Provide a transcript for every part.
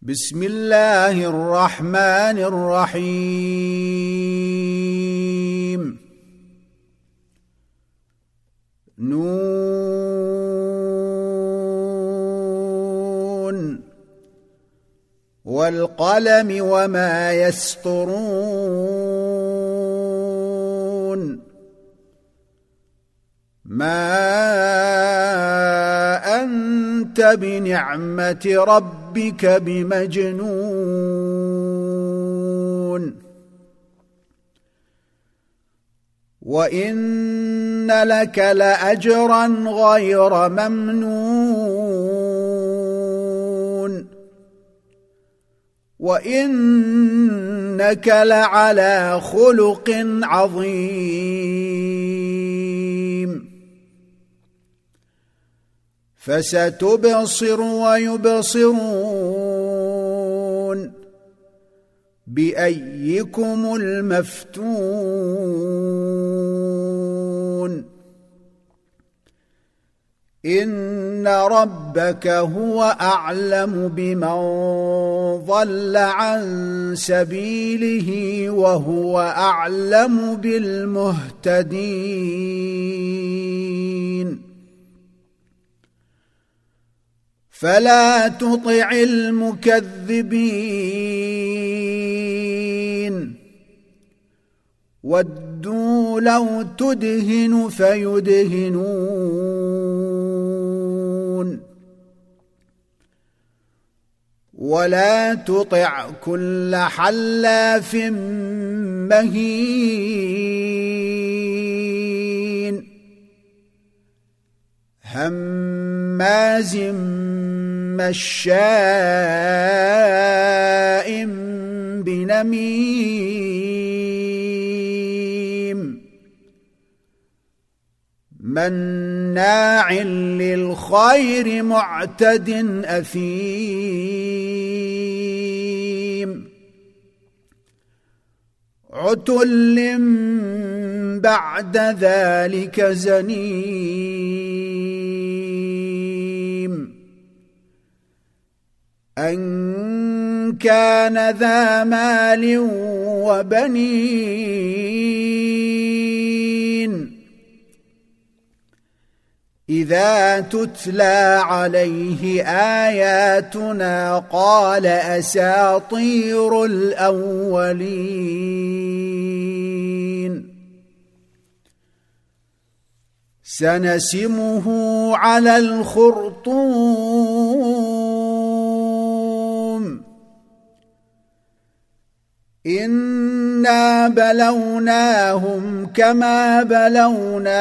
بسم الله الرحمن الرحيم نون والقلم وما يسطرون ما أنت بنعمة ربك بمجنون وإن لك لأجرا غير ممنون وإنك لعلى خلق عظيم فستبصر ويبصرون بأيكم المفتون إن ربك هو أعلم بمن ضل عن سبيله وهو أعلم بالمهتدين فلا تطع المكذبين ودوا لو تدهن فيدهنون ولا تطع كل حلاف مهين هماز مشاء بنميم مناع للخير معتد أثيم عتل بعد ذلك زنيم أن كان ذا مال وبنين إذا تتلى عليه آياتنا قال أساطير الأولين سنسمه على الخرطوم إنا بلوناهم كما بلونا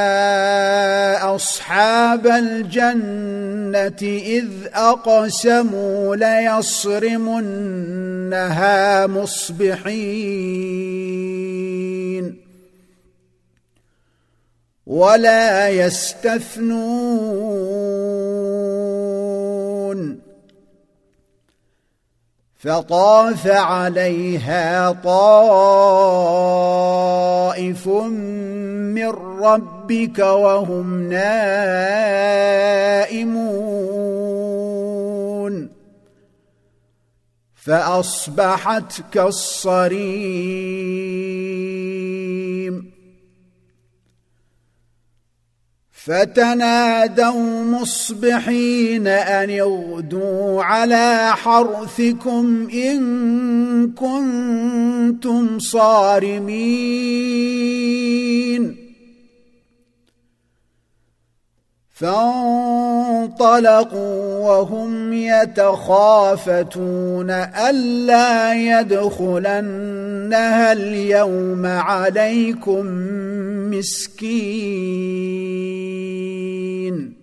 أصحاب الجنة إذ أقسموا ليصرمنها مصبحين ولا يستثنون فطاف عليها طائف من ربك وهم نائمون فأصبحت كالصريم فتنادوا مصبحين أن اغدوا على حرثكم إن كنتم صارمين فانطلقوا وهم يتخافتون ألا يدخلنها اليوم عليكم مسكين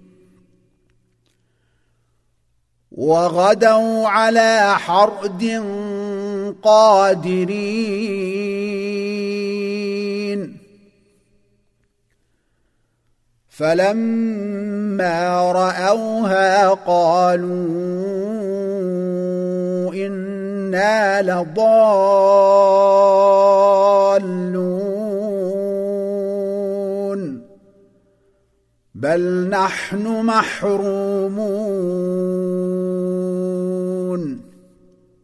وغدوا على حرد قادرين فلما رأوها قالوا إنا لضالون بل نحن محرومون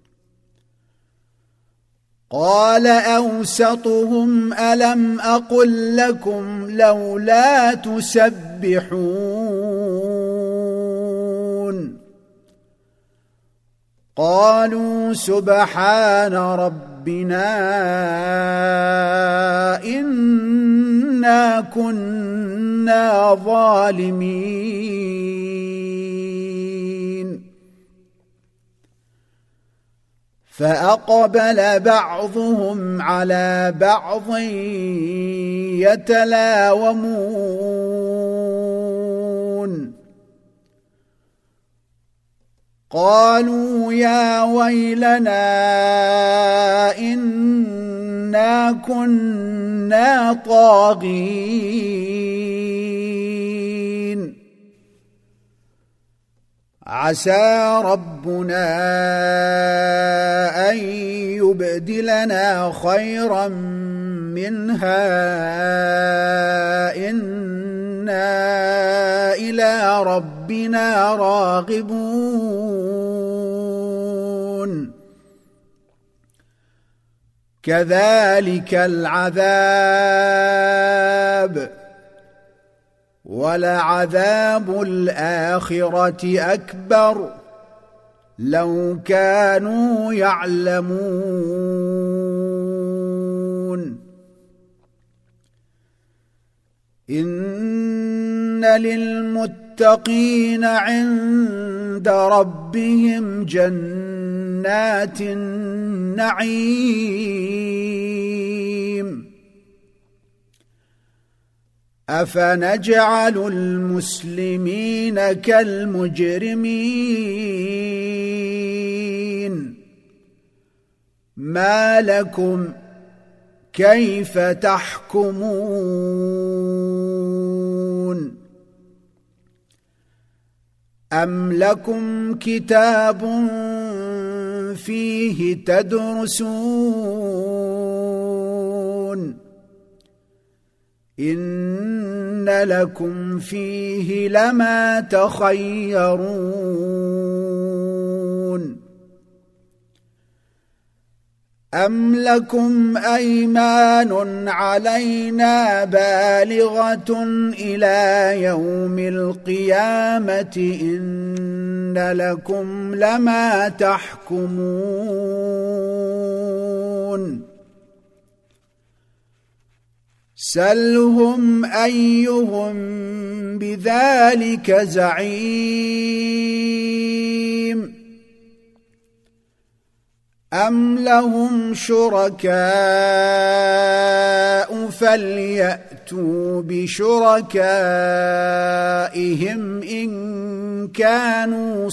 قال أوسطهم ألم أقل لكم لولا تسبحون قالوا سبحان ربنا إنا كنا ظالمين فأقبل بعضهم على بعض يتلاومون قالوا يا ويلنا إنا كنا طاغين عسى ربنا أن يبدلنا خيرا منها إنا إلى ربنا راغبون كذلك العذاب ولعذاب الآخرة أكبر لو كانوا يعلمون إن للمتقين عند ربهم جنات النعيم أفنجعل المسلمين كالمجرمين ما لكم كيف تحكمون أم لكم كتاب فيه تدرسون إن لكم فيه لما تخيرون أم لكم أيمان علينا بالغة إلى يوم القيامة إن لكم لما تحكمون سلهم أيهم بذلك زعيم أم لهم شركاء فليأتوا بشركائهم إن كانوا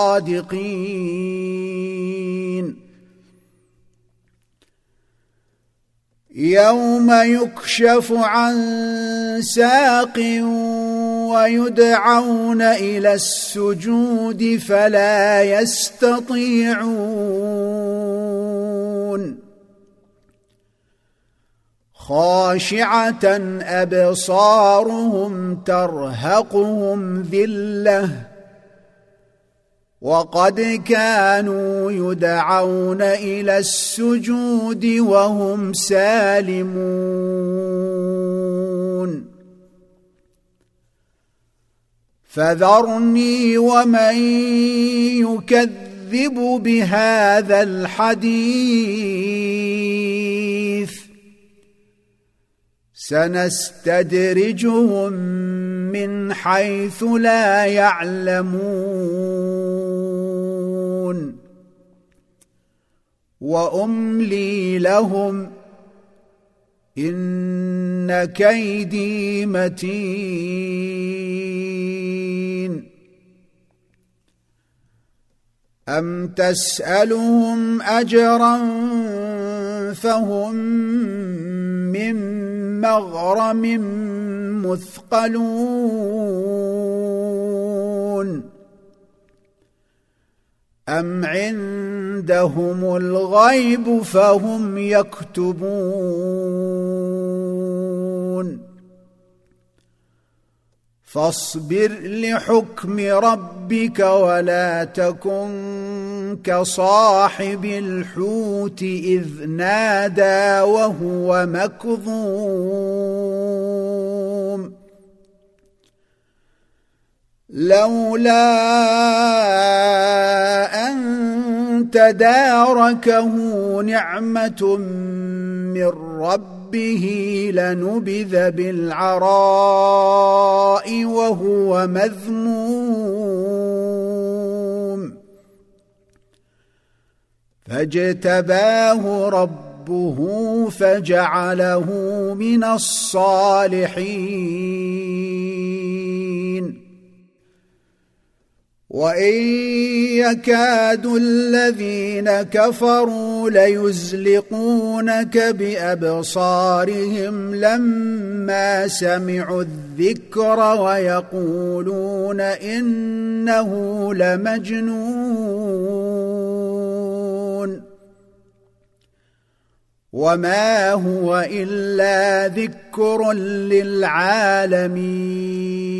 صادقين يوم يكشف عن ساق ويدعون إلى السجود فلا يستطيعون خاشعة أبصارهم ترهقهم ذلة وقد كانوا يدعون إلى السجود وهم سالمون فذرني ومن يكذب بهذا الحديث سنستدرجهم من حيث لا يعلمون وأملي لهم إن كيدي متين أم تسألهم أجرا فهم من مغرم مثقلون أم عندهم الغيب فهم يكتبون فاصبر لحكم ربك ولا تكن كصاحب الحوت إذ نادى وهو مكظوم لولا أن تداركه نعمة من ربه لنبذ بالعراء وهو مذموم فاجتباه ربه فجعله من الصالحين وإن يكاد الذين كفروا ليزلقونك بأبصارهم لما سمعوا الذكر ويقولون إنه لمجنون وما هو إلا ذكر للعالمين